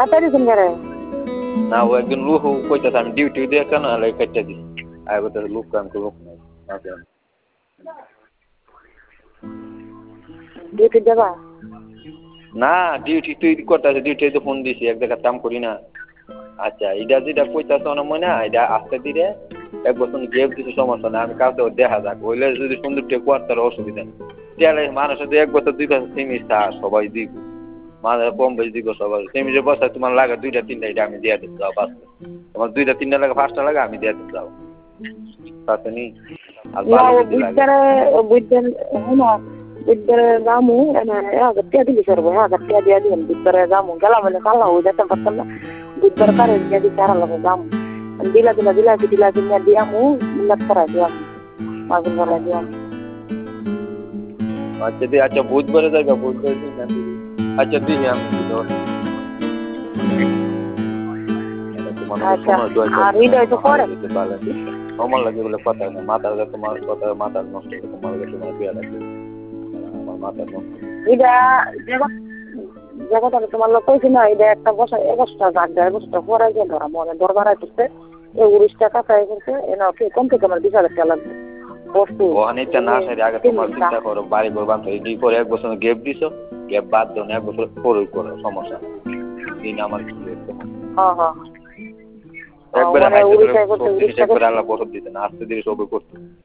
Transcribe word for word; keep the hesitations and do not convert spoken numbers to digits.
কাটা দিছেন করে না ও একজন লোক কইতাছে আমি ডিউটি দিয়ে কেন আলাই কাটটা দিই আর কত লোক কাম করব না ডিউটি যাবা না ডিউটি তুই করতেছে ডিউটি তো ফোন দিছি এক জায়গা কাম করি না আচ্ছা এটা যেটা কইতাছ না মনে এটা আস্তে ধীরে এক বছর গেপ কিছু সমস্যা না আমি কাউকে দেখা যাক হইলে যদি সুন্দর টেক করতে অসুবিধা নেই তাহলে মানুষ যদি এক বছর দুই বছর সেমি সবাই দিব মানে কম বেশি দিব সবাই সেমি যে বছর তোমার লাগে দুইটা তিনটা এটা আমি দিয়ে দিতে যাও পাঁচটা তোমার দুইটা তিনটা লাগে পাঁচটা লাগে আমি দিয়ে দিতে যাও তাতে নি আর না ভালো ও যদি লাগে বুঝতে বুঝতে না বুঝতে যামু এনে আগতে দিলি সরব আগতে দিয়া দিন বুঝতে যামু গেলা মানে কালা হয়ে যেতে পারতাম না বুঝতে পারে দিয়া দি চারা লাগে যামু দিলা দিলা দিলা দিলা দিলা দিয়ামু মিলাত করা দিয়ামু মাগুর করা দিয়ামু আচ্ছা দি আচ্ছা বুধবারে যাইবা বুধবারে দিন না আচ্ছা দি আমি তো আচ্ছা আর এটা তো করে আমার লাগে বলে কথা না মাথা তোমার কথা মাথা নষ্ট তোমার তোমার বিয়া লাগে আমার মাথা নষ্ট এটা জায়গাটা তোমার লোক কইছি না এটা একটা বছর এক বছর যাক দেড় বছর পরে গিয়ে ধরা মনে দরবার আইতেছে এই উড়িশ টাকা চাই করছে এনা কি কম থেকে আমার বিশ হাজার টাকা লাগবে বস্তু ওখানেটা না সারি আগে তোমার চিন্তা করো বাড়ি ঘর বান্ধব এই করে এক বছর গ্যাপ দিছো গ্যাপ বাদ দাও এক বছর পরেই করো সমস্যা দিন আমার কি হ্যাঁ হ্যাঁ একবারে হাইতে করে একবারে আল্লাহ বরকত দিতেন আস্তে ধীরে সবই করতে